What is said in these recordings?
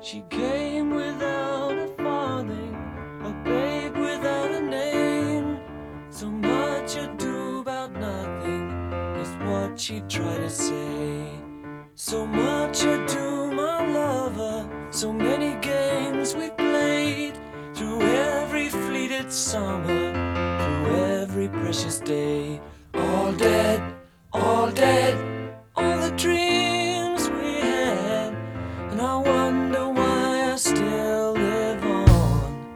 She came without a farthing, a babe without a name. So much ado about nothing is what she tried to say. So much ado, my lover, so many games we played, through every fleeted summer, through every precious day. All dead, all dead, all the dreams we had, and I wonder why I still live on.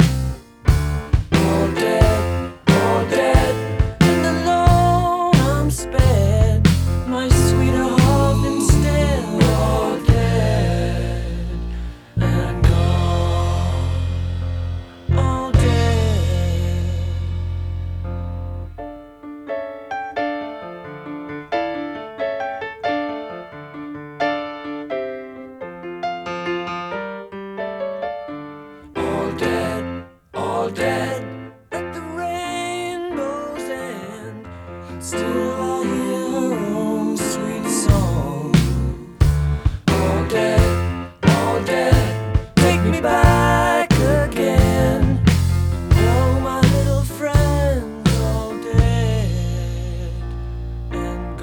All dead, and alone I'm spared, my sweetheart instead. All dead and gone, all dead. All dead at the rainbow's end. Still I hear her own sweet song. All dead, take me back again. Oh, my little friends, all dead and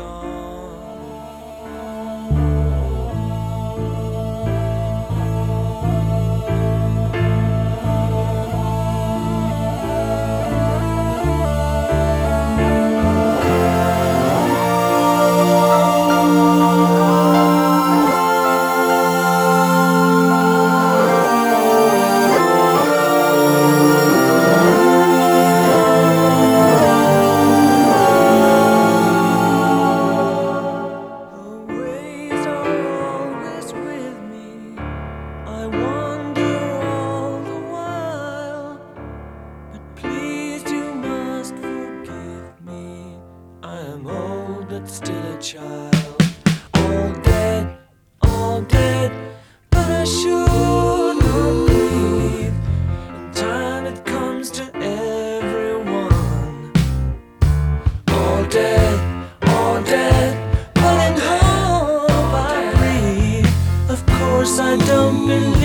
I wonder all the while, but please you must forgive me. I am old but still a child. All dead, but I should not grieve. In time it comes to everyone. All dead, but in hope I breathe. Of course I don't believe